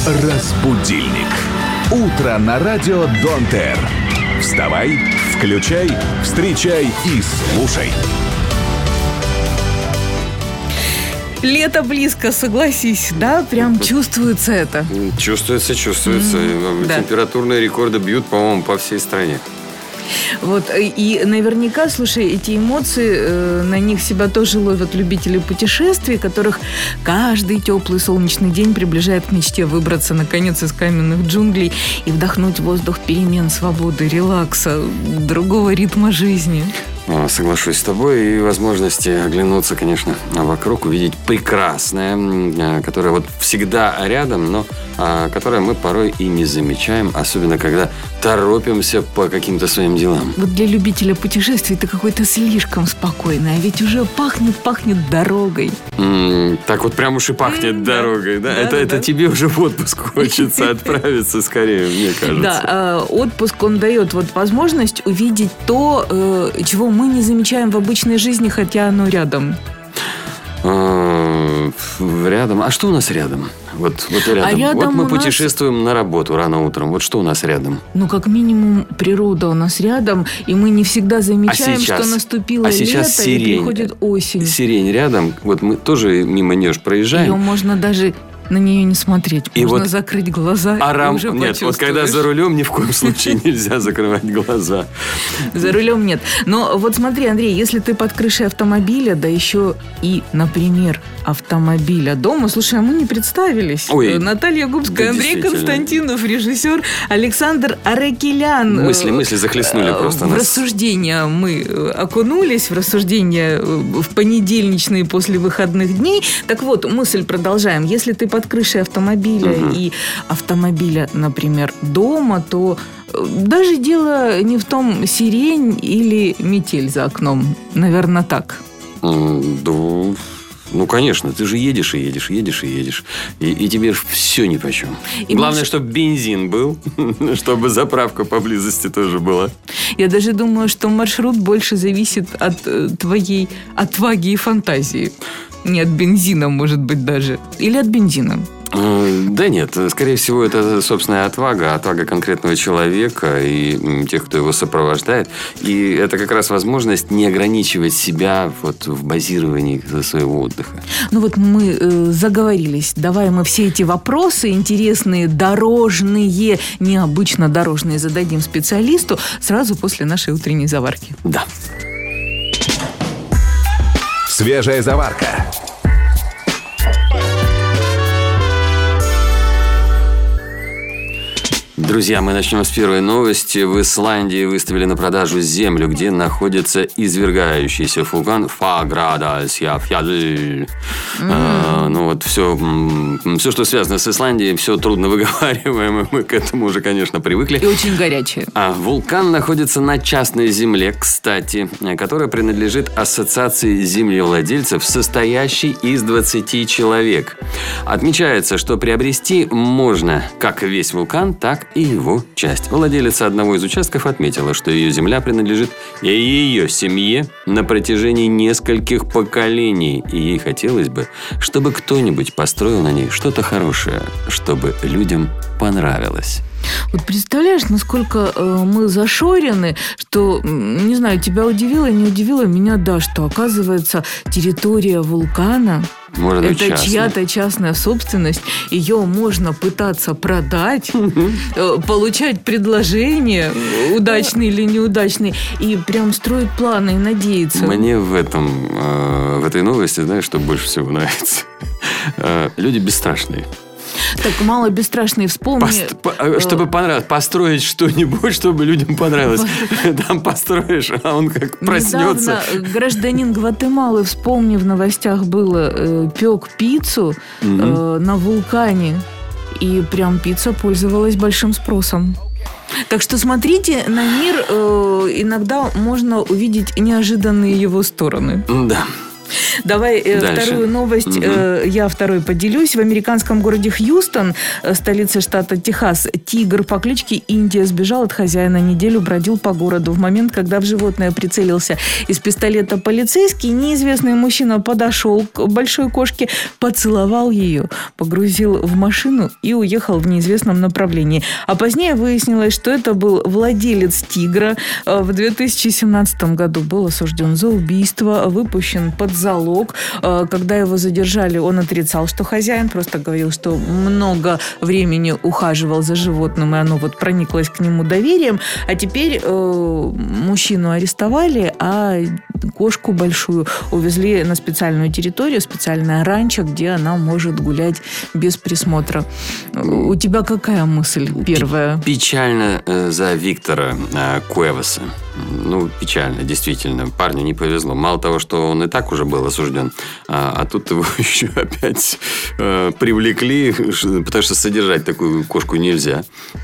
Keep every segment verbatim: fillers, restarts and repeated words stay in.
Разбудильник. Утро на радио Дон-Тер. Вставай, включай, встречай и слушай. Лето близко, согласись, да? Прям чувствуется это. Чувствуется, чувствуется. Mm-hmm. Температурные да. рекорды бьют, по-моему, по всей стране. Вот, и наверняка, слушай, эти эмоции, э, на них себя тоже ловят любители путешествий, которых каждый теплый солнечный день приближает к мечте выбраться, наконец, из каменных джунглей и вдохнуть воздух перемен, свободы, релакса, другого ритма жизни. Соглашусь с тобой. И возможности оглянуться, конечно, вокруг, увидеть прекрасное, которое вот всегда рядом, но которое мы порой и не замечаем, особенно когда торопимся по каким-то своим делам. Вот для любителя путешествий ты какой-то слишком спокойный, а ведь уже пахнет-пахнет дорогой. Mm, так вот прям уж и пахнет mm, дорогой, да? да? Это, да, это да. тебе уже в отпуск хочется отправиться скорее, мне кажется. Да, отпуск, он дает вот возможность увидеть то, чего мы не замечаем в обычной жизни, хотя оно рядом. Рядом? А что у нас рядом? Вот, вот рядом. А рядом вот мы путешествуем нас... на работу рано утром. Вот что у нас рядом? Ну, как минимум, природа у нас рядом, и мы не всегда замечаем, а сейчас, что наступило а сейчас лето сирень, и приходит осень. Сирень рядом. Вот мы тоже мимо нее проезжаем. Ее можно даже... на нее не смотреть. И можно вот закрыть глаза, арам... и уже Нет, вот когда за рулем ни в коем случае нельзя закрывать глаза. За рулем нет. Но вот смотри, Андрей, если ты под крышей автомобиля, да еще и, например, автомобиля дома. Слушай, а мы не представились. Ой, Наталья Губская, да, Андрей Константинов, режиссер, Александр Аракелян. Мысли, мысли захлестнули просто в нас. В рассуждения мы окунулись, в рассуждения в понедельничные после выходных дней. Так вот, мысль продолжаем. Если ты под крышей автомобиля угу. и автомобиля, например, дома, то даже дело не в том, сирень или метель за окном. Наверное, так. Да, ну, конечно, ты же едешь и едешь, едешь и едешь. И, и тебе все нипочем. И главное, маш... чтобы бензин был, чтобы заправка поблизости тоже была. Я даже думаю, что маршрут больше зависит от твоей отваги и фантазии. Не от бензина, может быть, даже. Или от бензина. Да нет, скорее всего, это собственная отвага, отвага конкретного человека и тех, кто его сопровождает. И это как раз возможность не ограничивать себя вот в базировании своего отдыха. Ну вот мы э, заговорились. Давай мы все эти вопросы интересные, дорожные, необычно дорожные, зададим специалисту сразу после нашей утренней заварки. Да. Свежая заварка. Друзья, мы начнем с первой новости. В Исландии выставили на продажу землю, где находится извергающийся вулкан Фаградальсьяфьяль. Mm. Ну вот все, все, что связано с Исландией, все трудно выговариваемо. Мы к этому уже, конечно, привыкли. И очень горячее. А вулкан находится на частной земле, кстати, которая принадлежит ассоциации землевладельцев, состоящей из двадцати человек. Отмечается, что приобрести можно как весь вулкан, так и его часть. Владелица одного из участков отметила, что ее земля принадлежит и ее семье на протяжении нескольких поколений. И ей хотелось бы, чтобы кто-нибудь построил на ней что-то хорошее, чтобы людям понравилось. Вот представляешь, насколько э, мы зашорены, что, не знаю, тебя удивило, не удивило, меня да, что, оказывается, территория вулкана может быть, это частная. чья-то частная собственность, ее можно пытаться продать, э, получать предложения, удачные или неудачные, и прям строить планы и надеяться. Мне в этом, э, в этой новости, знаешь, что больше всего нравится? Э, люди бесстрашные. Так, мало бесстрашные, вспомни. Пост, по, чтобы понравилось, построить что-нибудь, чтобы людям понравилось. Там построишь, а он как проснется. Недавно гражданин Гватемалы, вспомни, в новостях было, э, пек пиццу э, угу. на вулкане. И прям пицца пользовалась большим спросом. Так что смотрите на мир, э, иногда можно увидеть неожиданные его стороны. Да. Давай э, вторую новость. Угу. Э, я второй поделюсь. В американском городе Хьюстон, столице штата Техас, тигр по кличке Индия сбежал от хозяина. Неделю бродил по городу. В момент, когда в животное прицелился из пистолета полицейский, неизвестный мужчина подошел к большой кошке, поцеловал ее, погрузил в машину и уехал в неизвестном направлении. А позднее выяснилось, что это был владелец тигра. В две тысячи семнадцатом году был осужден за убийство, выпущен под залог. Когда его задержали, он отрицал, что хозяин, просто говорил, что много времени ухаживал за животным, и оно вот прониклось к нему доверием. А теперь э, мужчину арестовали, а кошку большую увезли на специальную территорию, специальное ранчо, где она может гулять без присмотра. У тебя какая мысль первая? Печально э, за Виктора э, Куэваса. Ну, печально, действительно. Парню не повезло. Мало того, что он и так уже был осужден, а, а тут его еще опять э, привлекли, потому что содержать такую кошку нельзя.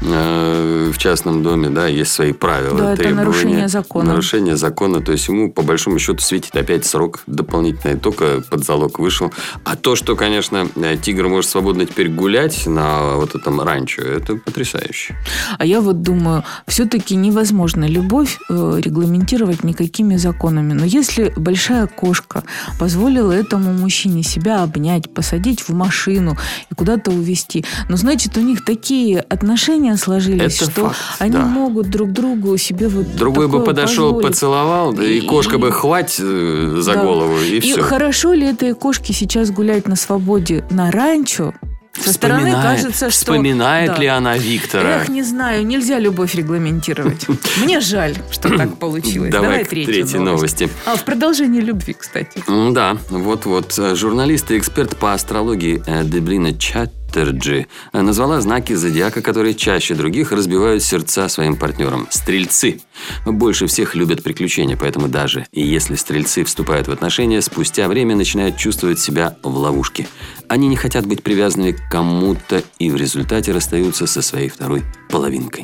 Э, в частном доме, да, есть свои правила. Да, это нарушение закона. Нарушение закона. То есть ему, по большому счету, светит опять срок дополнительный. Только под залог вышел. А то, что, конечно, тигр может свободно теперь гулять на вот этом ранчо, это потрясающе. А я вот думаю, все-таки невозможно любовь регламентировать никакими законами. Но если большая кошка позволила этому мужчине себя обнять, посадить в машину и куда-то увезти, ну, значит, у них такие отношения сложились, это что факт, они да. могут друг другу себе вот другой бы подошел, позволить. Поцеловал, да, и, и кошка бы хвать за да. голову, и, и все. И хорошо ли этой кошке сейчас гулять на свободе на ранчо? Со стороны кажется, что... Вспоминает да. ли она Виктора? Эх, не знаю, нельзя любовь регламентировать. Мне жаль, что так получилось. Давай, Давай к третью третьей новости. А, в продолжении любви, кстати. Да, вот-вот. Журналист и эксперт по астрологии Дебрина Чаттерджи назвала знаки зодиака, которые чаще других разбивают сердца своим партнерам. Стрельцы. Больше всех любят приключения, поэтому даже и если стрельцы вступают в отношения, спустя время начинают чувствовать себя в ловушке. Они не хотят быть привязанными к кому-то и в результате расстаются со своей второй половинкой.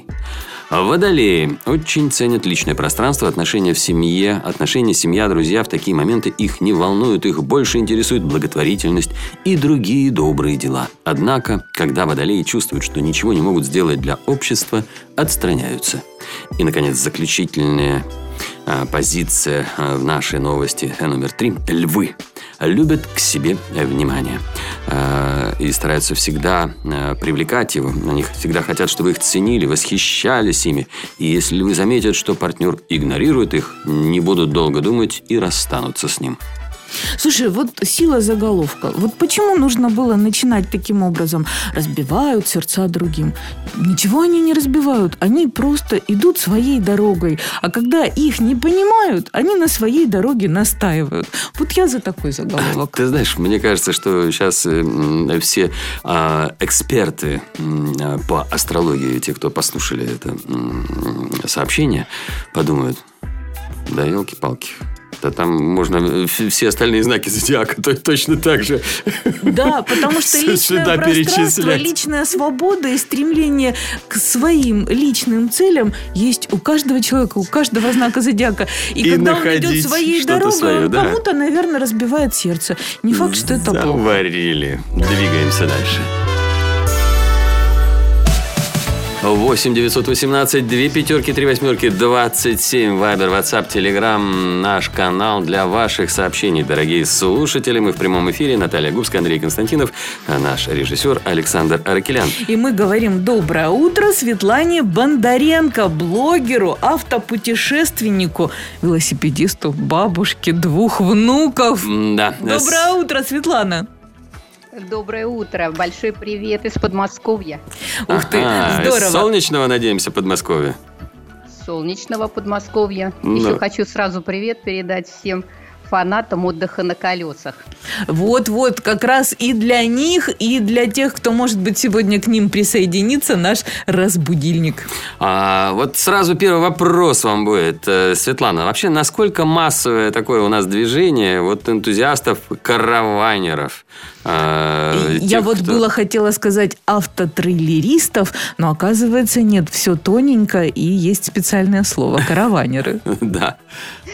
Водолеи очень ценят личное пространство, отношения в семье, отношения семья, друзья. В такие моменты их не волнуют, их больше интересует благотворительность и другие добрые дела. Однако, когда водолеи чувствуют, что ничего не могут сделать для общества, отстраняются. И, наконец, заключительная а, позиция а, в нашей новости номер три. Львы любят к себе внимание э, и стараются всегда э, привлекать его. Они всегда хотят, чтобы их ценили, восхищались ими. И если вы заметят, что партнер игнорирует их, не будут долго думать и расстанутся с ним. Слушай, вот сила заголовка. Вот почему нужно было начинать таким образом? Разбивают сердца другим. Ничего они не разбивают. Они просто идут своей дорогой. А когда их не понимают, они на своей дороге настаивают. Вот я за такой заголовок. Ты знаешь, мне кажется, что сейчас э, все э, эксперты э, по астрологии, те, кто послушали это э, сообщение, подумают, да елки-палки. Да там можно все остальные знаки зодиака то, точно так же. Да, потому что личное пространство, личная свобода и стремление к своим личным целям есть у каждого человека, у каждого знака зодиака. И, и когда он идет своей дорогой, свое, да. кому-то, наверное, разбивает сердце. Не факт, что это плохо. Заварили. Двигаемся дальше. восемь девятьсот восемнадцать две пятерки три восьмерки двадцать семь Вайбер, WhatsApp, Telegram, наш канал для ваших сообщений, дорогие слушатели. Мы в прямом эфире. Наталья Губская, Андрей Константинов, наш режиссер Александр Аракелян. И мы говорим доброе утро Светлане Бондаренко, блогеру, автопутешественнику, велосипедисту, бабушке двух внуков. Да. Доброе утро, Светлана. Доброе утро. Большой привет из Подмосковья. Ух ты, ага, здорово. Солнечного, надеемся, Подмосковья. Солнечного Подмосковья. Ну. Еще хочу сразу привет передать всем фанатам отдыха на колесах. Вот-вот, как раз и для них, и для тех, кто, может быть, сегодня к ним присоединится, наш разбудильник. А, вот сразу первый вопрос вам будет, Светлана. Вообще, насколько массовое такое у нас движение вот энтузиастов, караванеров? А, Я тех, вот кто... было хотела сказать автотрейлеристов, но оказывается нет, все тоненько, и есть специальное слово – караванеры. Да.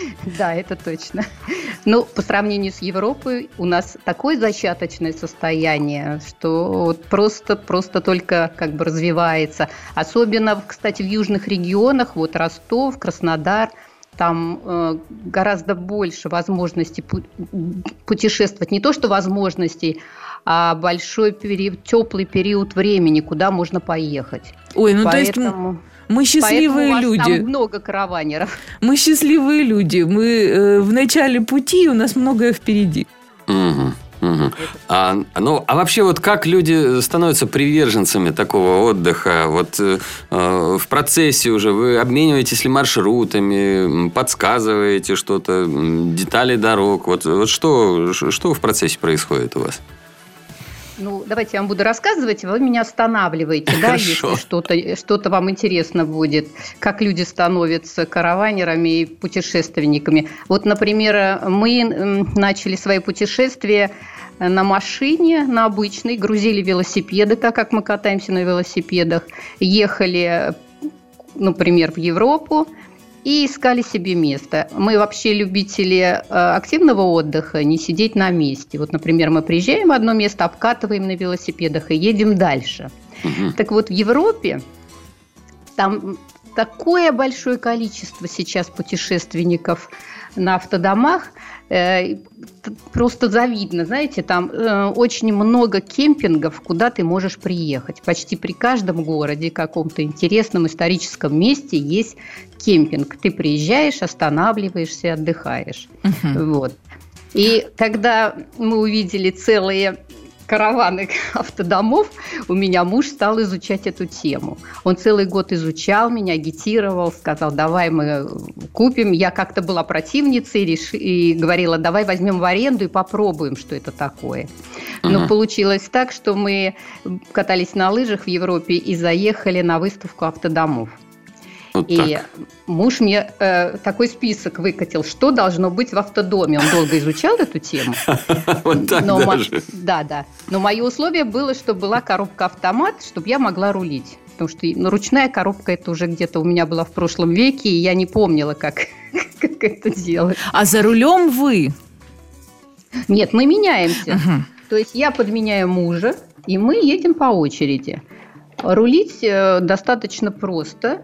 Да, это точно. Ну, по сравнению с Европой, у нас такое зачаточное состояние, что вот просто, просто только как бы развивается. Особенно, кстати, в южных регионах, вот Ростов, Краснодар, там э, гораздо больше возможностей пу- путешествовать. Не то, что возможностей, а большой период, теплый период времени, куда можно поехать. Ой, ну Поэтому... то есть мы счастливые Поэтому у вас люди. Там много караванеров. Мы счастливые люди. Мы э, в начале пути, у нас многое впереди. Угу. Угу. А, ну, а вообще, вот как люди становятся приверженцами такого отдыха? Вот э, в процессе уже вы обмениваетесь ли маршрутами, подсказываете что-то, детали дорог? Вот, вот что, что в процессе происходит у вас? Ну, давайте я вам буду рассказывать, вы меня останавливаете, да, если что-то, что-то вам интересно будет, как люди становятся караванерами и путешественниками. Вот, например, мы начали свои путешествия на машине, на обычной, грузили велосипеды, так как мы катаемся на велосипедах, ехали, например, в Европу, и искали себе место. Мы вообще любители э, активного отдыха, не сидеть на месте. Вот, например, мы приезжаем в одно место, обкатываем на велосипедах и едем дальше. Угу. Так вот, в Европе там такое большое количество сейчас путешественников на автодомах, э, просто завидно. Знаете, там э, очень много кемпингов, куда ты можешь приехать. Почти при каждом городе, каком-то интересном историческом месте есть кемпинг. Ты приезжаешь, останавливаешься, отдыхаешь. Uh-huh. Вот. И когда мы увидели целые караваны автодомов, у меня муж стал изучать эту тему. Он целый год изучал меня, агитировал, сказал, давай мы купим. Я как-то была противницей реш... и говорила, давай возьмем в аренду и попробуем, что это такое. Uh-huh. Но получилось так, что мы катались на лыжах в Европе и заехали на выставку автодомов. Вот и так. Муж мне э, такой список выкатил, что должно быть в автодоме. Он долго изучал эту тему. Вот так даже? Да, да. Но мое условие было, чтобы была коробка-автомат, чтобы я могла рулить. Потому что ну, ручная коробка, это уже где-то у меня была в прошлом веке, и я не помнила, как, как это делать. А за рулем вы? Нет, мы меняемся. Uh-huh. То есть я подменяю мужа, и мы едем по очереди. Рулить э, достаточно просто.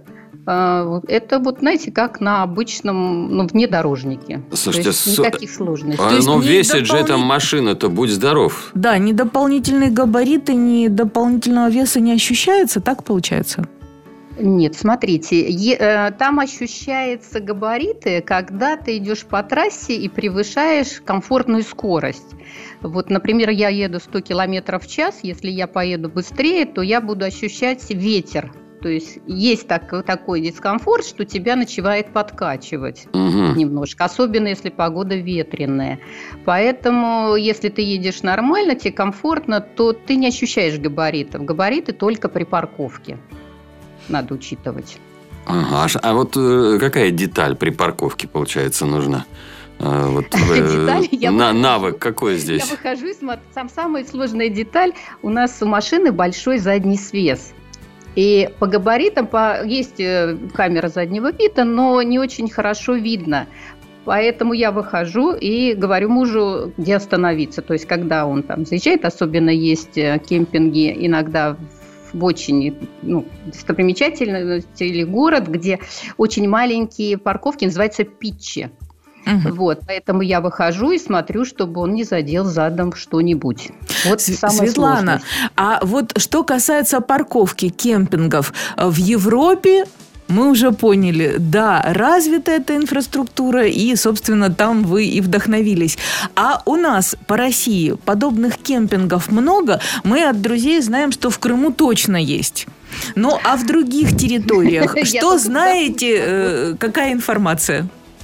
Это вот, знаете, как на обычном, ну, внедорожнике. Слушайте, то есть никаких сложностей. А, но весит же эта машина-то, будь здоров. Да, ни дополнительные габариты, ни дополнительного веса не ощущается, так получается? Нет, смотрите, е- там ощущаются габариты, когда ты идешь по трассе и превышаешь комфортную скорость. Вот, например, я еду сто километров в час, если я поеду быстрее, то я буду ощущать ветер. То есть есть так, такой дискомфорт, что тебя начинает подкачивать угу. немножко, особенно если погода ветреная. Поэтому, если ты едешь нормально, тебе комфортно, то ты не ощущаешь габаритов. Габариты только при парковке надо учитывать. Ага, а вот какая деталь при парковке, получается, нужна? Вот, деталь, я на, выхожу, навык какой здесь? Я выхожу и смотрю. Сам, самая сложная деталь, у нас у машины большой задний свес. И по габаритам по, есть камера заднего вида, но не очень хорошо видно. Поэтому я выхожу и говорю мужу, где остановиться. То есть, когда он там заезжает, особенно есть кемпинги иногда в очень ну, достопримечательности или город, где очень маленькие парковки, называются питчи. Угу. Вот, поэтому я выхожу и смотрю, чтобы он не задел задом что-нибудь. Вот Светлана, а вот что касается парковки, кемпингов, в Европе мы уже поняли, да, развита эта инфраструктура, и, собственно, там вы и вдохновились. А у нас по России подобных кемпингов много. Мы от друзей знаем, что в Крыму точно есть. Ну, а в других территориях, что знаете, какая информация?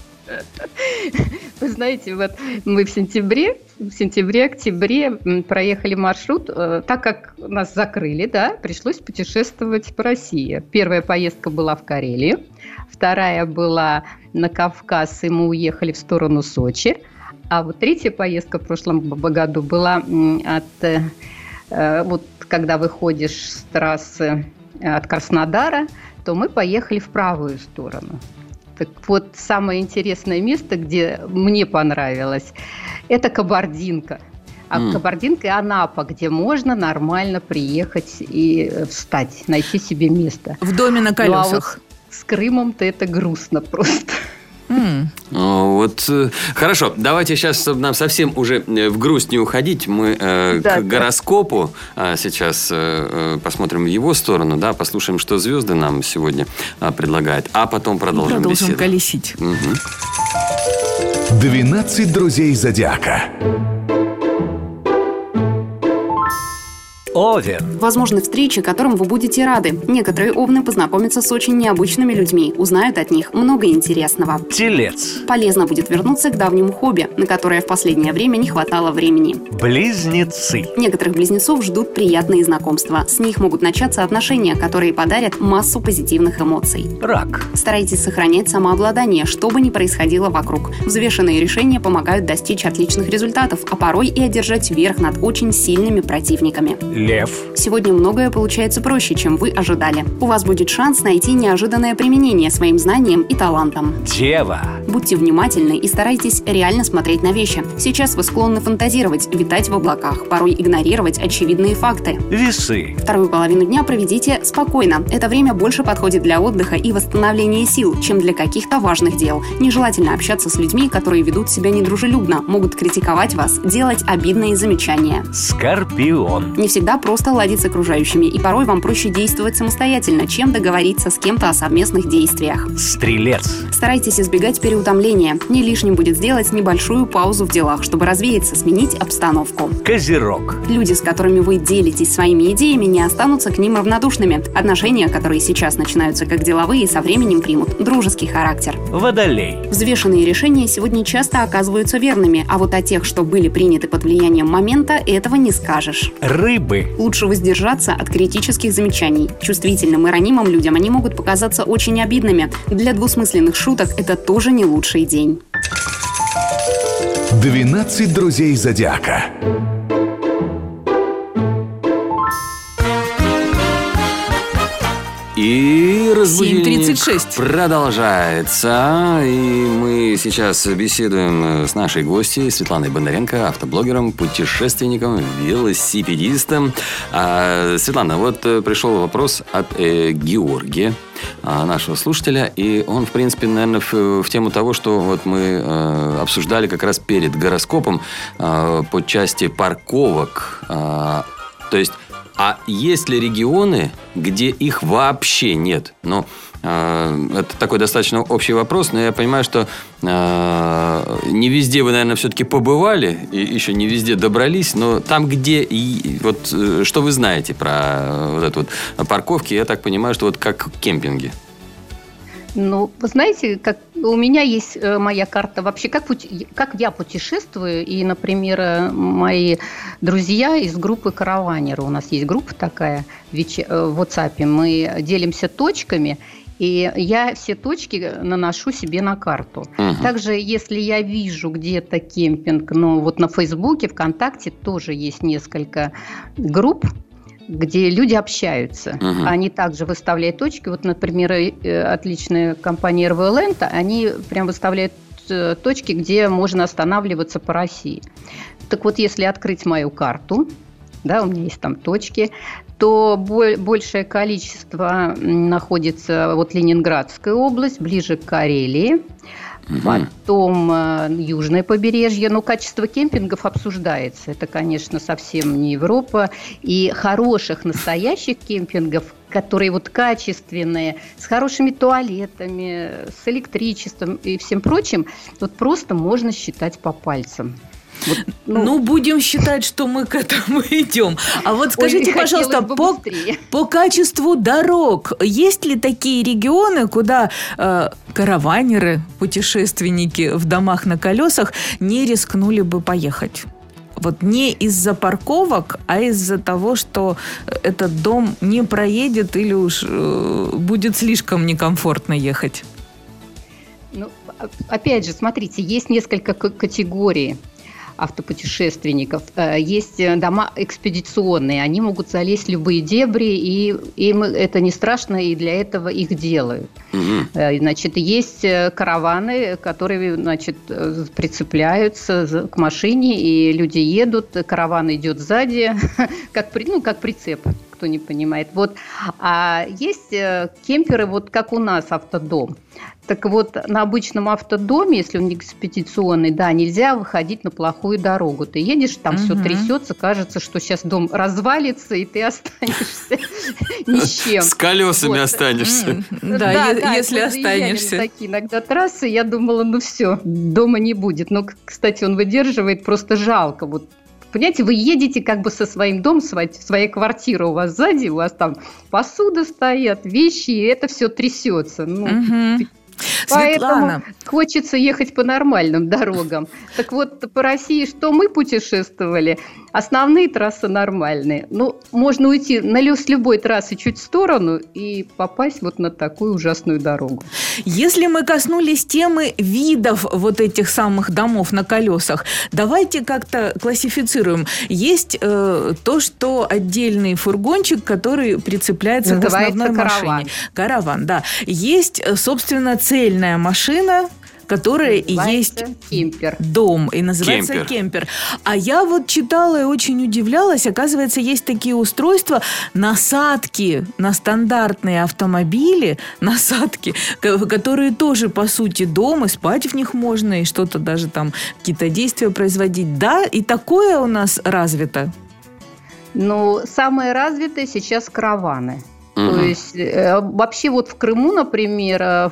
Вы знаете, вот мы в сентябре, в сентябре-октябре проехали маршрут, так как нас закрыли, да, пришлось путешествовать по России. Первая поездка была в Карелию, вторая была на Кавказ, и мы уехали в сторону Сочи, а вот третья поездка в прошлом году была от, вот когда выходишь с трассы от Краснодара, то мы поехали в правую сторону. Так вот, самое интересное место, где мне понравилось, это Кабардинка. А mm. Кабардинка и Анапа, где можно нормально приехать и встать, найти себе место. В доме на колесах. Ну, а вот с Крымом-то это грустно просто. Mm. Вот, хорошо, давайте сейчас, чтобы нам совсем уже в грусть не уходить, мы э, да, к да. гороскопу э, сейчас э, посмотрим в его сторону, да, послушаем, что звезды нам сегодня э, предлагают, а потом продолжим, продолжим беседу. колесить. Угу. двенадцать друзей зодиака. Овен. Возможны встречи, которым вы будете рады. Некоторые овны познакомятся с очень необычными людьми, узнают от них много интересного. Телец. Полезно будет вернуться к давнему хобби, на которое в последнее время не хватало времени. Близнецы. Некоторых близнецов ждут приятные знакомства. С них могут начаться отношения, которые подарят массу позитивных эмоций. Рак. Старайтесь сохранять самообладание, что бы ни происходило вокруг. Взвешенные решения помогают достичь отличных результатов, а порой и одержать верх над очень сильными противниками. Лев. Сегодня многое получается проще, чем вы ожидали. У вас будет шанс найти неожиданное применение своим знаниям и талантам. Дева. Будьте внимательны и старайтесь реально смотреть на вещи. Сейчас вы склонны фантазировать, витать в облаках, порой игнорировать очевидные факты. Весы. Вторую половину дня проведите спокойно. Это время больше подходит для отдыха и восстановления сил, чем для каких-то важных дел. Нежелательно общаться с людьми, которые ведут себя недружелюбно, могут критиковать вас, делать обидные замечания. Скорпион. Не всегда просто ладить с окружающими, и порой вам проще действовать самостоятельно, чем договориться с кем-то о совместных действиях. Стрелец. Старайтесь избегать переутомления. Не лишним будет сделать небольшую паузу в делах, чтобы развеяться, сменить обстановку. Козерог. Люди, с которыми вы делитесь своими идеями, не останутся к ним равнодушными. Отношения, которые сейчас начинаются как деловые, со временем примут дружеский характер. Водолей. Взвешенные решения сегодня часто оказываются верными, а вот о тех, что были приняты под влиянием момента, этого не скажешь. Рыбы. Лучше воздержаться от критических замечаний. Чувствительным и ранимым людям они могут показаться очень обидными. Для двусмысленных шуток это тоже не лучший день. двенадцать друзей зодиака. И разбудильник семь тридцать шесть продолжается. И мы сейчас беседуем с нашей гостьей Светланой Бондаренко, автоблогером, путешественником, велосипедистом. А, Светлана, вот пришел вопрос от э, Георгия, нашего слушателя, и он, в принципе, наверное, в, в тему того, что вот мы э, обсуждали как раз перед гороскопом э, по части парковок. Э, то есть, а есть ли регионы, где их вообще нет? Ну, э, это такой достаточно общий вопрос, но я понимаю, что э, не везде вы, наверное, все-таки побывали, и еще не везде добрались, но там, где, и, вот, э, что вы знаете про вот эту вот парковки, я так понимаю, что вот как кемпинги. Ну, вы знаете, как у меня есть моя карта вообще, как, пути, как я путешествую, и, например, мои друзья из группы «Караванеры», у нас есть группа такая в WhatsApp, мы делимся точками, и я все точки наношу себе на карту. Uh-huh. Также, если я вижу где-то кемпинг, ну, вот на Фейсбуке, ВКонтакте тоже есть несколько групп, где люди общаются. Uh-huh. Они также выставляют точки. Вот, например, отличная компания эр ви Land, они прям выставляют точки, где можно останавливаться по России. Так вот, если открыть мою карту, да, у меня есть там точки, то большее количество находится вот Ленинградская область, ближе к Карелии. Угу. Потом э, южное побережье. Но качество кемпингов обсуждается. Это, конечно, совсем не Европа. И хороших настоящих кемпингов, которые вот качественные, с хорошими туалетами, с электричеством и всем прочим, вот просто можно считать по пальцам. Вот, ну, ну, будем считать, что мы к этому идем. А вот скажите, ой, пожалуйста, по, по качеству дорог, есть ли такие регионы, куда э, караванеры, путешественники в домах на колесах не рискнули бы поехать? Вот не из-за парковок, а из-за того, что этот дом не проедет или уж э, будет слишком некомфортно ехать? Ну, опять же, смотрите, есть несколько к- категорий. автопутешественников. Есть дома экспедиционные, они могут залезть в любые дебри, и им это не страшно, и для этого их делают. Mm-hmm. Значит, есть караваны, которые, значит, прицепляются к машине, и люди едут, караван идет сзади, как, ну, как прицеп, кто не понимает. Вот. А есть кемперы, вот как у нас автодом. Так вот, на обычном автодоме, если он не экспедиционный, да, нельзя выходить на плохую дорогу. Ты едешь, там угу. все трясется, кажется, что сейчас дом развалится, и ты останешься ни с чем. С колесами останешься. Да, если останешься. Такие иногда трассы, я думала, ну все, дома не будет. Но, кстати, он выдерживает, просто жалко. Вот. Понимаете, вы едете как бы со своим домом, своей квартирой у вас сзади, у вас там посуда стоят, вещи, и это все трясется. Ну, угу. Поэтому Светлана. Хочется ехать по нормальным дорогам. Так вот, по России, что мы путешествовали, основные трассы нормальные. Ну, можно уйти на с любой трассы чуть в сторону и попасть вот на такую ужасную дорогу. Если мы коснулись темы видов вот этих самых домов на колесах, давайте как-то классифицируем. Есть э, то, что отдельный фургончик, который прицепляется называется к основной караван. машине. Караван, да. Есть, собственно, цельная машина, которая и есть кемпер. Дом, и называется кемпер. кемпер. А я вот читала и очень удивлялась, оказывается, есть такие устройства, насадки на стандартные автомобили, насадки, которые тоже, по сути, дом, и спать в них можно, и что-то даже там, какие-то действия производить. Да, и такое у нас развито? Ну, самое развитое сейчас караваны. Uh-huh. То есть, э, вообще вот в Крыму, например, э,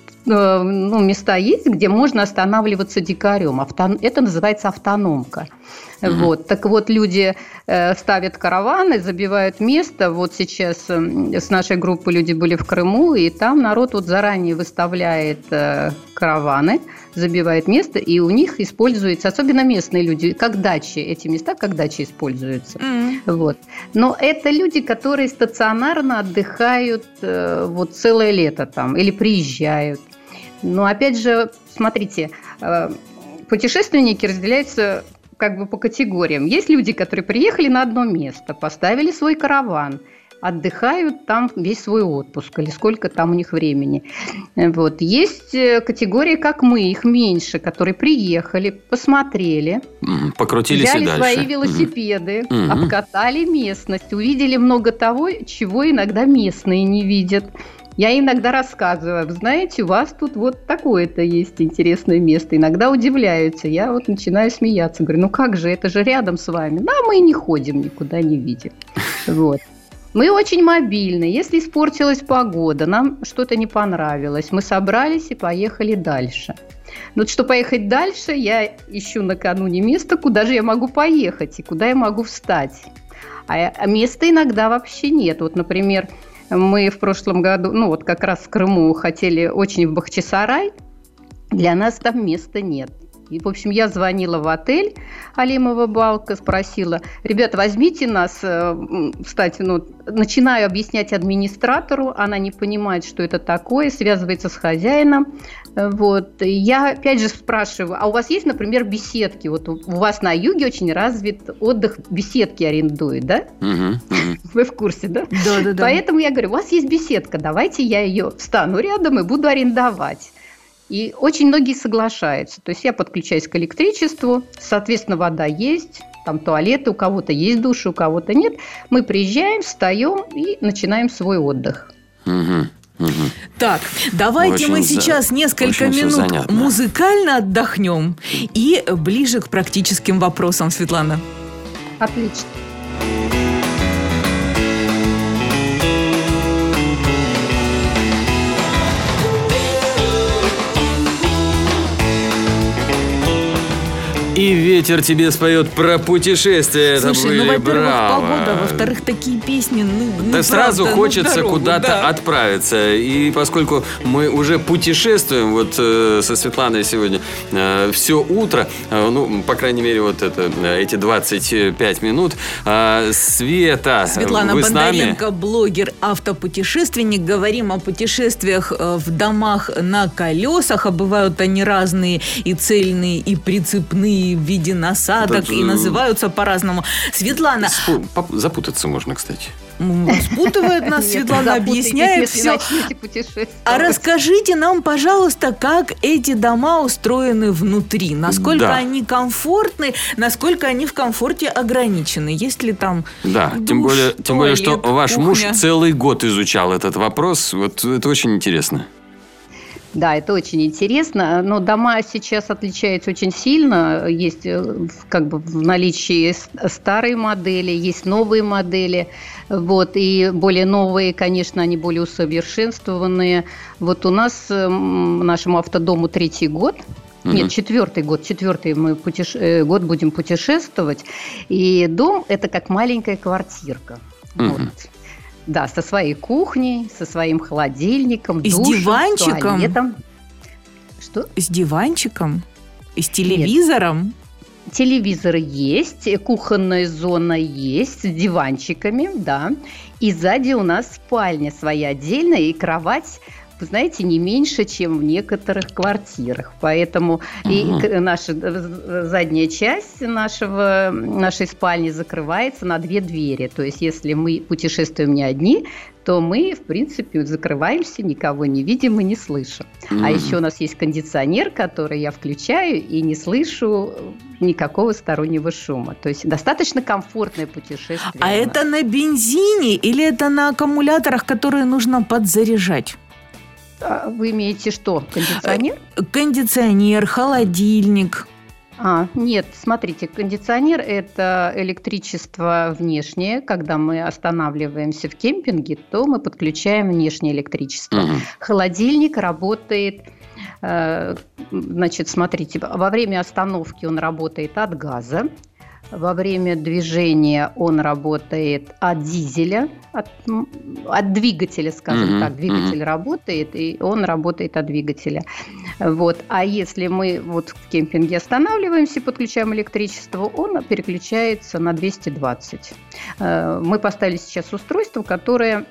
ну, места есть, где можно останавливаться дикарем. Авто... Это называется автономка. Uh-huh. Вот. Так вот, люди э, ставят караваны, забивают место. Вот сейчас э, с нашей группой люди были в Крыму, и там народ вот заранее выставляет э, караваны, забивает место, и у них используется, особенно местные люди, как дачи, эти места как дачи используются. Mm. Вот. Но это люди, которые стационарно отдыхают э, вот целое лето там, или приезжают. Но опять же, смотрите, э, путешественники разделяются как бы по категориям. Есть люди, которые приехали на одно место, поставили свой караван, отдыхают там весь свой отпуск, или сколько там у них времени. Вот. Есть категории, как мы, их меньше, которые приехали, посмотрели, покрутились взяли и дальше. свои велосипеды, угу. обкатали местность, увидели много того, чего иногда местные не видят. Я иногда рассказываю, знаете, у вас тут вот такое-то есть интересное место. Иногда удивляются. Я вот начинаю смеяться. Говорю, ну как же, это же рядом с вами. Да, мы и не ходим, никуда не видим. Вот. Мы очень мобильны. Если испортилась погода, нам что-то не понравилось, мы собрались и поехали дальше. Но чтобы поехать дальше, я ищу накануне место, куда же я могу поехать и куда я могу встать. А места иногда вообще нет. Вот, например, мы в прошлом году, ну вот как раз в Крыму хотели очень в Бахчисарай. Для нас там места нет. И, в общем, я звонила в отель Алимова Балка, спросила, ребята, возьмите нас, кстати, ну, начинаю объяснять администратору, она не понимает, что это такое, связывается с хозяином. Вот. Я опять же спрашиваю, а у вас есть, например, беседки? Вот у вас на юге очень развит отдых, беседки арендуют, да? Uh-huh, uh-huh. Вы в курсе, да? Да, да, да. Поэтому я говорю, у вас есть беседка, давайте я ее встану рядом и буду арендовать. И очень многие соглашаются. То есть я подключаюсь к электричеству, соответственно, вода есть, там туалеты, у кого-то есть душ, у кого-то нет. Мы приезжаем, встаем и начинаем свой отдых. Угу. Угу. Так, давайте очень мы сейчас за... несколько минут музыкально отдохнем и ближе к практическим вопросам, Светлана. Отлично. И ветер тебе споет про путешествие. Слушай, ну, во-первых, погода, во-вторых, такие песни, ну, ну да сразу правда, хочется ну, дорогу, куда-то да. отправиться. И поскольку мы уже путешествуем вот э, со Светланой сегодня э, все утро, э, ну, по крайней мере, вот это, эти двадцать пять минут, э, Света, Светлана вы Бондаренко, с нами? блогер, автопутешественник. Говорим о путешествиях в домах на колесах. А бывают они разные, и цельные, и прицепные, в виде виде насадок Это... и называются по-разному. Светлана... Спу... Запутаться можно, кстати. Спутывает нас Светлана, объясняет все. А расскажите нам, пожалуйста, как эти дома устроены внутри? Насколько да. они комфортны, насколько они в комфорте ограничены? Есть ли там Да, душ, тем более, тем более, что туалет, ваш кухня? муж целый год изучал этот вопрос. Вот это очень интересно. Да, это очень интересно, но дома сейчас отличаются очень сильно. Есть как бы в наличии старые модели, есть новые модели, вот, и более новые, конечно, они более усовершенствованные. Вот у нас, нашему автодому третий год, Mm-hmm. Нет, четвертый год. Четвертый мы путеш... год будем путешествовать. И дом – это как маленькая квартирка. Mm-hmm. Вот. Да, со своей кухней, со своим холодильником, и душем, с диванчиком. туалетом. Что? С диванчиком? И с телевизором? Нет. Телевизоры есть, кухонная зона есть, с диванчиками, да. И сзади у нас спальня своя отдельная и кровать, вы знаете, не меньше, чем в некоторых квартирах. Поэтому угу. и наша задняя часть нашего, нашей спальни закрывается на две двери. То есть, если мы путешествуем не одни, то мы, в принципе, закрываемся, никого не видим и не слышим. Угу. А еще у нас есть кондиционер, который я включаю и не слышу никакого стороннего шума. То есть, достаточно комфортное путешествие. А это на бензине или это на аккумуляторах, которые нужно подзаряжать? Вы имеете что? Кондиционер? Кондиционер, холодильник. А, нет, смотрите, кондиционер – это электричество внешнее. Когда мы останавливаемся в кемпинге, то мы подключаем внешнее электричество. Uh-huh. Холодильник работает, э, значит, смотрите, во время остановки он работает от газа. Во время движения он работает от дизеля, от, от двигателя, скажем mm-hmm. так. Двигатель mm-hmm. работает, и он работает от двигателя. Вот. А если мы вот в кемпинге останавливаемся, подключаем электричество, он переключается на двести двадцать. Мы поставили сейчас устройство, которое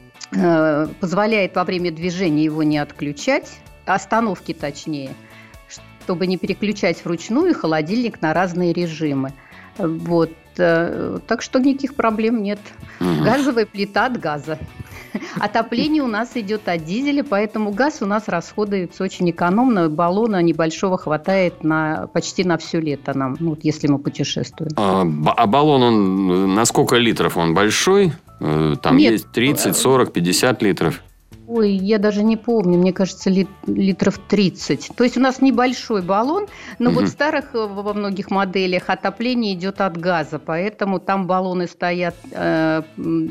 позволяет во время движения его не отключать, остановки точнее, чтобы не переключать вручную холодильник на разные режимы. Вот, так что никаких проблем нет. Угу. Газовая плита от газа. Отопление у нас идет от дизеля, поэтому газ у нас расходуется очень экономно. Баллона небольшого хватает на, почти на все лето нам, ну, если мы путешествуем. А, а баллон, он на сколько литров? Он большой? Там нет, есть тридцать, сорок, пятьдесят литров. Ой, я даже не помню, мне кажется, лит, литров тридцать. То есть у нас небольшой баллон, но угу. вот в старых во многих моделях отопление идет от газа, поэтому там баллоны стоят э,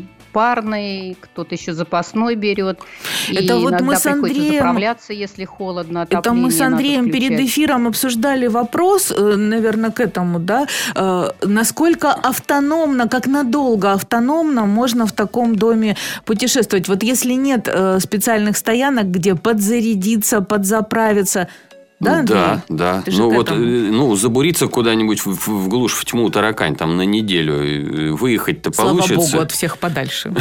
парный, кто-то еще запасной берет. Это и вот иногда мы с Андреем... приходится заправляться, если холодно, отопление Это мы с Андреем перед эфиром обсуждали вопрос, наверное, к этому, да, э, насколько автономно, как надолго автономно можно в таком доме путешествовать. Вот если нет э, специальных стоянок, где подзарядиться, подзаправиться. Да, да, да. Ну вот, ну забуриться куда-нибудь в, в глушь, в тьму таракань, там на неделю выехать-то получится. Слава богу, от всех подальше.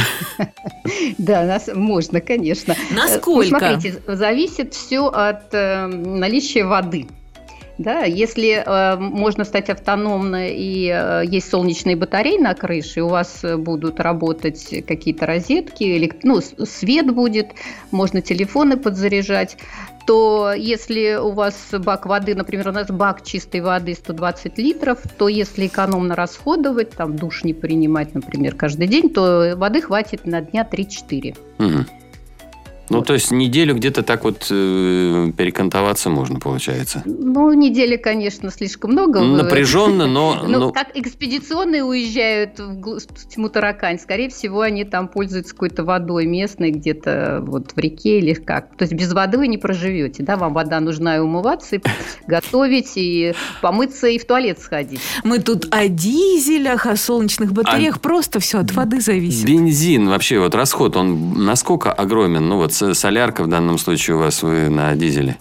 Да, нас можно, конечно. Насколько? Смотрите, зависит все от наличия воды. Да, если э, можно стать автономной и э, есть солнечные батареи на крыше, у вас будут работать какие-то розетки, элект... ну, свет будет, можно телефоны подзаряжать, то если у вас бак воды, например, у нас бак чистой воды сто двадцать литров, то если экономно расходовать, там душ не принимать, например, каждый день, то воды хватит на дня три-четыре. Угу. Ну, вот. То есть неделю где-то так вот э, перекантоваться можно, получается? Ну, недели, конечно, слишком много. Напряженно, но... Ну, но... как экспедиционные уезжают в тьму таракань, скорее всего, они там пользуются какой-то водой местной, где-то вот в реке или как. То есть без воды вы не проживете, да? Вам вода нужна и умываться, и готовить, и помыться, и в туалет сходить. Мы тут о дизелях, о солнечных батареях, а просто все от воды зависит. Бензин вообще, вот расход, он насколько огромен? Ну, вот солярка в данном случае у вас, вы на дизеле?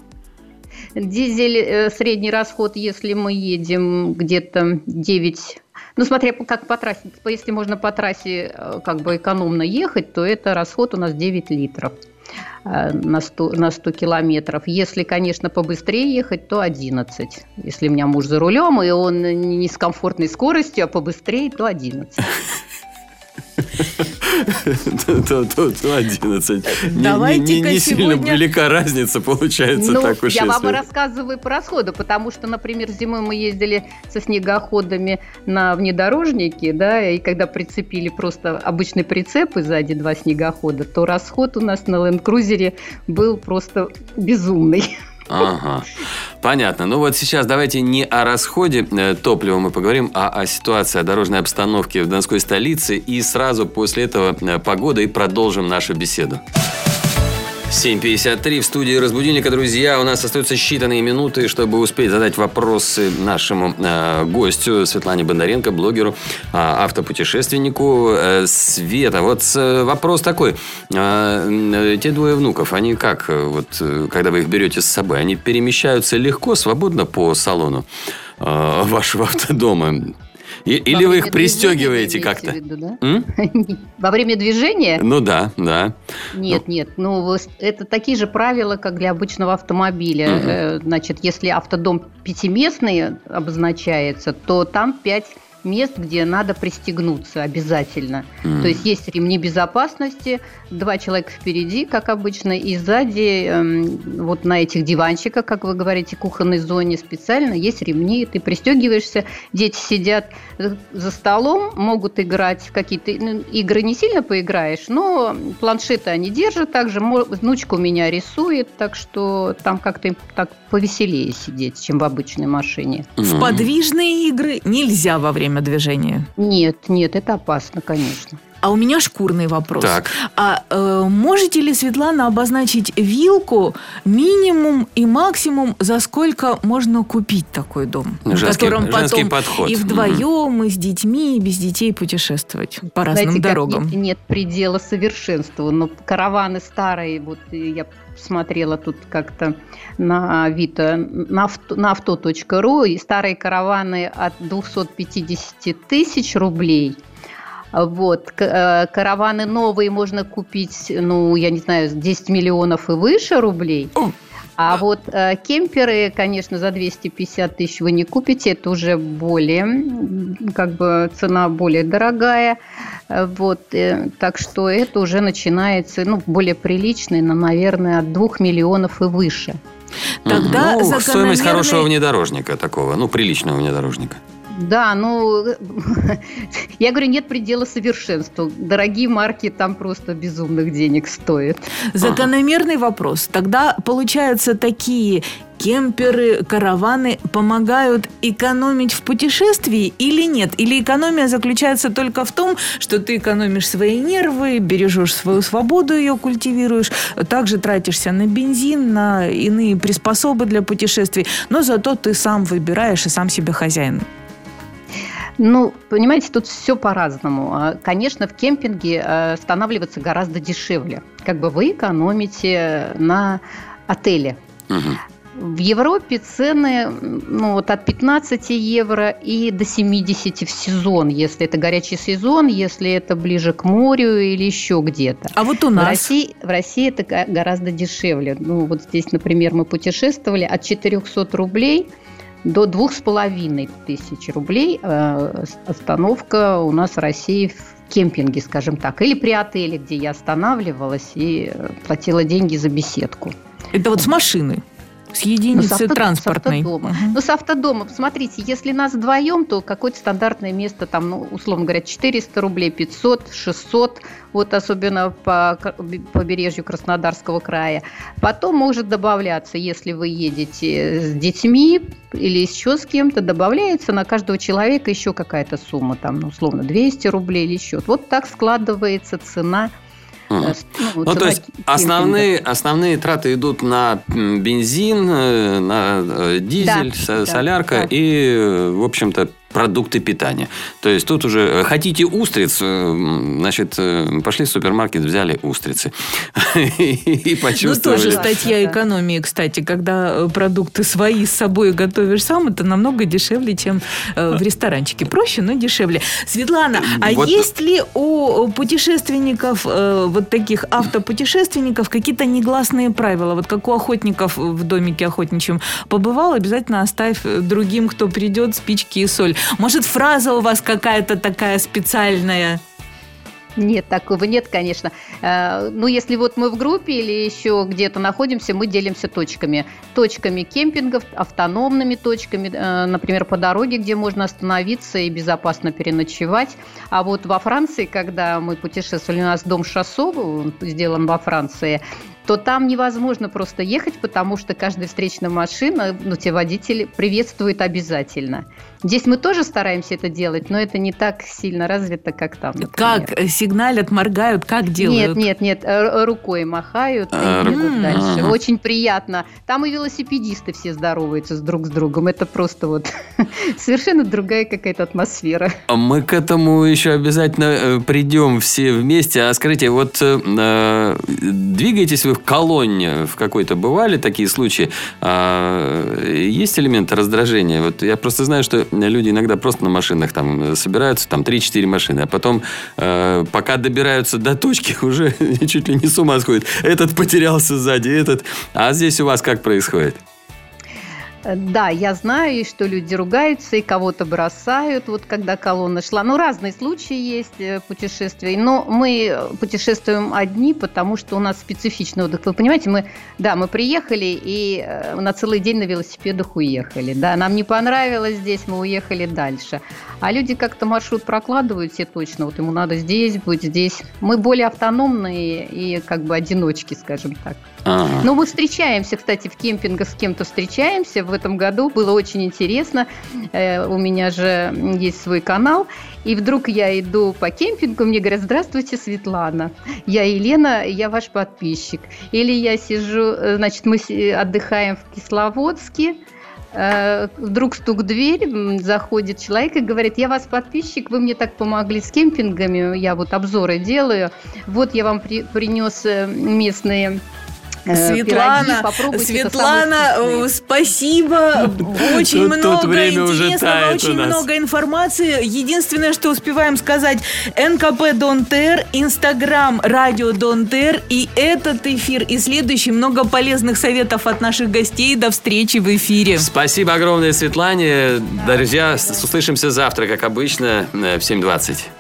Дизель, э, средний расход, если мы едем где-то девять... Ну, смотря как по трассе. Если можно по трассе э, как бы экономно ехать, то это расход у нас девять литров. на сто, на сто километров. Если, конечно, побыстрее ехать, то одиннадцать. Если у меня муж за рулем, и он не с комфортной скоростью, а побыстрее, то одиннадцать. То одиннадцать. Не сильно велика разница, получается, так уж. Я вам рассказываю по расходу, потому что, например, зимой мы ездили со снегоходами на внедорожнике, да, и когда прицепили просто обычный прицеп и сзади два снегохода, то расход у нас на Land Cruiser был просто безумный. Ага, понятно. Ну вот сейчас давайте не о расходе топлива мы поговорим, а о ситуации, о дорожной обстановке в Донской столице. И сразу после этого погода, и продолжим нашу беседу. семь пятьдесят три в студии «Разбудильника». Друзья, у нас остаются считанные минуты, чтобы успеть задать вопросы нашему э, гостю Светлане Бондаренко, блогеру, э, автопутешественнику. Э, Света, вот э, вопрос такой. Э, те двое внуков, они как, вот, когда вы их берете с собой, они перемещаются легко, свободно по салону э, вашего автодома? Или вы их пристегиваете как-то? Виду, да? Во время движения? Ну да, да. Нет, ну. нет. Ну, это такие же правила, как для обычного автомобиля. Угу. Значит, если автодом пятиместный обозначается, то там пять мест, где надо пристегнуться обязательно. Mm. То есть есть ремни безопасности, два человека впереди, как обычно, и сзади, эм, вот на этих диванчиках, как вы говорите, кухонной зоне специально есть ремни, ты пристегиваешься, дети сидят за столом, могут играть в какие-то ну, игры, не сильно поиграешь, но планшеты они держат, также внучка у меня рисует, так что там как-то так повеселее сидеть, чем в обычной машине. В подвижные игры нельзя во время движения? Нет, нет, это опасно, конечно. А у меня шкурный вопрос. Так. А э, можете ли, Светлана, обозначить вилку, минимум и максимум, за сколько можно купить такой дом? Женский, в котором женский потом подход. И вдвоем, mm-hmm. и с детьми, и без детей путешествовать по разным Знаете, дорогам. Нет, нет предела совершенству. Но караваны старые, вот я смотрела тут как-то на Авито, на авто, на авто точка ру, и старые караваны от двести пятьдесят тысяч рублей. Вот. Караваны новые можно купить, ну, я не знаю, десять миллионов и выше рублей. А вот э, кемперы, конечно, за двести пятьдесят тысяч вы не купите, это уже более, как бы, цена более дорогая. Вот, э, так что это уже начинается, ну, более приличный, но, наверное, от двух миллионов и выше. Тогда ну, закономерный... стоимость хорошего внедорожника такого, ну, приличного внедорожника. Да, ну, я говорю, нет предела совершенству. Dорогие марки там просто безумных денег стоят. Закономерный вопрос. Тогда, получается, такие кемперы, караваны помогают экономить в путешествии или нет? Или экономия заключается только в том, что ты экономишь свои нервы, бережешь свою свободу, ее культивируешь, также тратишься на бензин, на иные приспособы для путешествий, но зато ты сам выбираешь и сам себе хозяин? Ну, понимаете, тут все по-разному. Конечно, в кемпинге останавливаться гораздо дешевле. Как бы вы экономите на отеле. Угу. В Европе цены ну, вот от пятнадцати евро и до семидесяти в сезон, если это горячий сезон, если это ближе к морю или еще где-то. А вот у нас? В России, в России это гораздо дешевле. Ну, вот здесь, например, мы путешествовали от четырехсот рублей до двух с половиной тысяч рублей э, остановка у нас в России в кемпинге, скажем так, или при отеле, где я останавливалась и платила деньги за беседку. Это вот с машины? С единицы ну, с авто, транспортной. С автодома. Uh-huh. Ну, с автодомом. Смотрите, если нас вдвоем, то какое-то стандартное место, там, ну, условно говоря, четыреста рублей, пятьсот, шестьсот, вот особенно по побережью Краснодарского края. Потом может добавляться, если вы едете с детьми или еще с кем-то, добавляется на каждого человека еще какая-то сумма, там, ну, условно, двести рублей или еще. Вот так складывается цена. Uh-huh. Ну, ну, то есть основные, основные траты идут на бензин, на дизель, да, солярка да, да. и, в общем-то, продукты питания. То есть тут уже хотите устриц, значит, пошли в супермаркет, взяли устрицы. И почувствовали. Ну, тоже статья экономии, кстати. Когда продукты свои с собой готовишь сам, это намного дешевле, чем в ресторанчике. Проще, но дешевле. Светлана, а вот... есть ли у путешественников, вот таких автопутешественников, какие-то негласные правила? Вот как у охотников в домике охотничьем побывал, обязательно оставь другим, кто придет, спички и соль. Может, фраза у вас какая-то такая специальная? Нет, такого нет, конечно. Ну, если вот мы в группе или еще где-то находимся, мы делимся точками. Точками кемпингов, автономными точками, например, по дороге, где можно остановиться и безопасно переночевать. А вот во Франции, когда мы путешествовали, у нас дом Шассо сделан во Франции, то там невозможно просто ехать, потому что каждая встречная машина, ну, те водители приветствуют обязательно. Здесь мы тоже стараемся это делать, но это не так сильно развито, как там, например. Как сигналят, моргают, как делают? Нет, нет, нет, рукой махают и едут дальше. Очень приятно. Там и велосипедисты все здороваются с друг с другом. Это просто вот совершенно другая какая-то атмосфера. Мы к этому еще обязательно придем все вместе. А скажите, вот э, двигаетесь вы в колонне в какой-то, бывали такие случаи? А, есть элементы раздражения? Вот я просто знаю, что люди иногда просто на машинах там собираются, там три-четыре машины, а потом, э, пока добираются до точки, уже чуть ли не с ума сходят. Этот потерялся сзади, этот. А здесь у вас как происходит? Да, я знаю, что люди ругаются и кого-то бросают, вот когда колонна шла. Ну, разные случаи есть путешествий, но мы путешествуем одни, потому что у нас специфичный отдых. Вы понимаете, мы, да, мы приехали и на целый день на велосипедах уехали. Да, нам не понравилось здесь, мы уехали дальше. А люди как-то маршрут прокладывают все точно. Вот ему надо здесь быть, здесь. Мы более автономные и как бы одиночки, скажем так. А-а-а. Но мы встречаемся, кстати, в кемпингах с кем-то встречаемся. В этом году было очень интересно. Э, у меня же есть свой канал. И вдруг я иду по кемпингу, мне говорят: здравствуйте, Светлана. Я Елена, я ваш подписчик. Или я сижу, значит, мы отдыхаем в Кисловодске. Вдруг стук в дверь, заходит человек и говорит: я вас подписчик, вы мне так помогли с кемпингами, я вот обзоры делаю, вот я вам при, принес местные... Светлана, Светлана, спасибо. Очень тут, много тут интересного, очень много информации. Единственное, что успеваем сказать: эн ка пэ Дон-Тер, Инстаграм Радио Дон-Тер, и этот эфир, и следующий. Много полезных советов от наших гостей. До встречи в эфире. Спасибо огромное, Светлане. Друзья, услышимся завтра, как обычно, в семь двадцать.